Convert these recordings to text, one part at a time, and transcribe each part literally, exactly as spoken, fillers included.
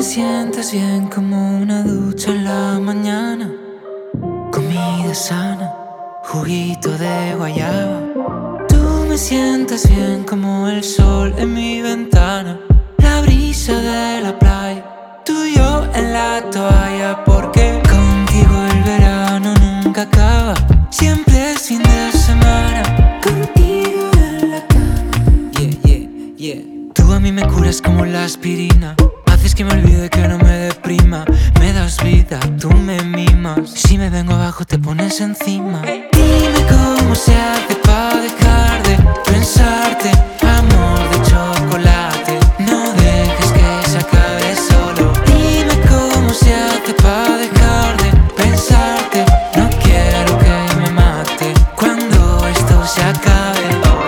sientes bien como una ducha en la mañana. Comida sana, juguito de guayaba. Tú me sientes bien como el sol en mi ventana. La brisa de la playa, tú y yo en la toalla. Porque contigo el verano nunca acaba. Siempre es fin de semana. Contigo en la cama. Yeah, yeah, yeah. Tú a mí me curas como la aspirina. Haces que me olvide, que no me deprima. Me das vida, tú me mimas. Si me vengo abajo te pones encima. Dime cómo se hace pa' dejar de pensarte. Amor de chocolate, no dejes que se acabe solo. Dime cómo se hace pa' dejar de pensarte. No quiero que me mate cuando esto se acabe.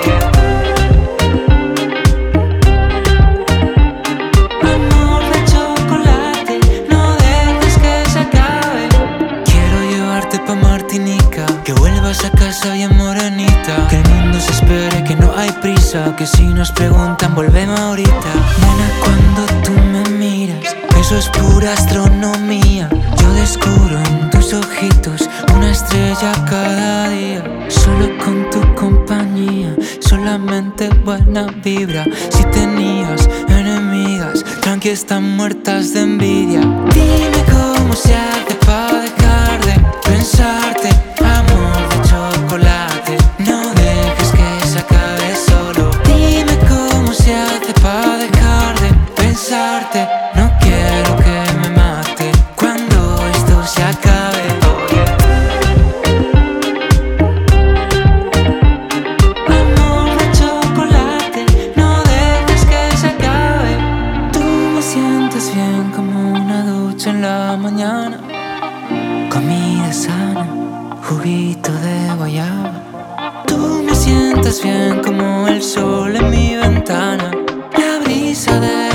Que vuelvas a casa bien morenita. Que el mundo se espere, que no hay prisa. Que si nos preguntan volvemos ahorita. Nena, cuando tú me miras, eso es pura astronomía. Yo descubro en tus ojitos una estrella cada día. Solo con tu compañía, solamente buena vibra. Si tenías enemigas, tranqui, están muertas de envidia. Dime cómo se hace pa' dejar de pensarte. Amor de chocolate, no dejes que se acabe solo. Dime cómo se hace pa' dejar de pensarte. No quiero que me mate cuando esto se acabe. Amor de chocolate, no dejes que se acabe. Tú me sientes bien como una ducha en la mañana. Comida sana, juguito de guayaba. Tú me sientes bien como el sol en mi ventana. La brisa de